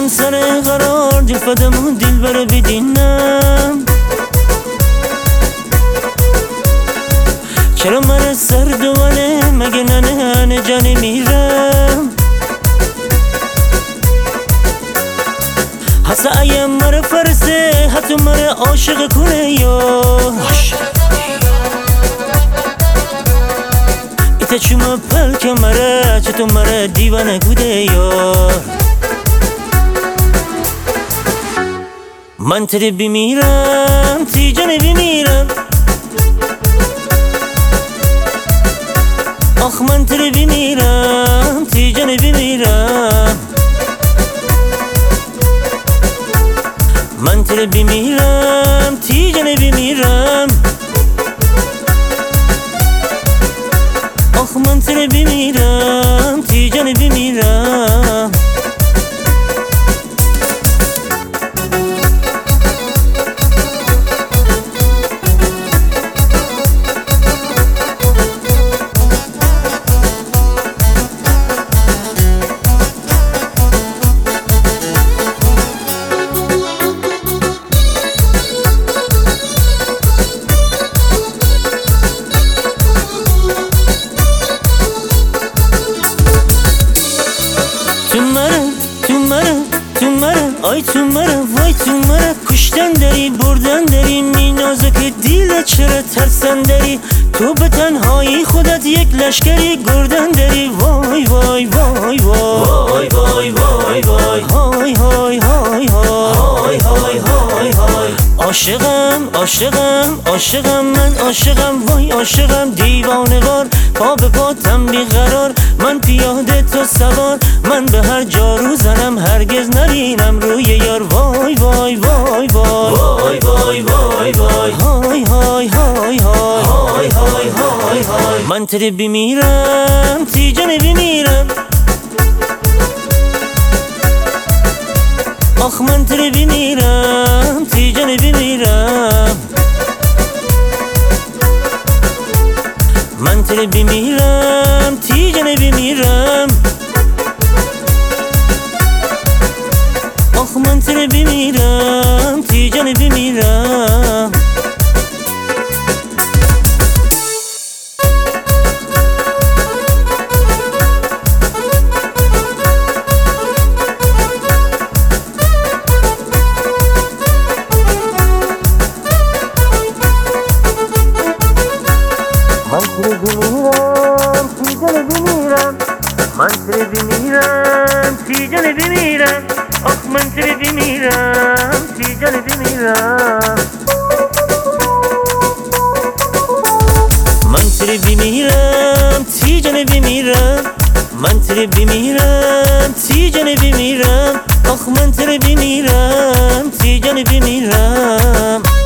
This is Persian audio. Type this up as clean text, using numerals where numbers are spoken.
رفتم سر قرار دل فدم و دل بره بدینم. چرا من سر دوانه مگه ننه جانی میرم. حسا ایم مره فرسه حتی مره عاشق کنه یا ایتا چوما پلک مره چطور مره دیوانه گوده یار. من تری بمیرم تی جانه بمیرم. آخ من تری بمیرم تی جانه بمیرم. من تری بمیرم تی جانه بمیرم. آخ من تری بمیرم تی جانه بمیرم. آی تو مرا وای تو مرا کشتن داری بردن داری می نازک دیل چرا ترسن داری. تو به تنهایی خودت یک لشکری گردن داری. وای وای وای وای وای وای وای های های های های های های های. عاشقم عاشقم عاشقم من عاشقم وای عاشقم دیوانه وار پا به پاتم بیقرار. من پیاده تو سوار من به هر جا رو زنم هرگز نبینم روی یار. وای وای وای وای وای وای وای وای های های های های های های های. من تری بمیرم تی جانه بمیرم. آخ من تری بمیرم تی جانه بمیرم. من تری بمیرم تی جانه بمیرم. آخ من تری بمیرم تی جانه بمیرم. من تری بمیرم تی جانه بمیرم. آخ من تری بمیرم تی جانه بمیرم. من تری بمیرم تی جانه بمیرم. من تری بمیرم تی جانه بمیرم. آخ من تری بمیرم تی جانه بمیرم.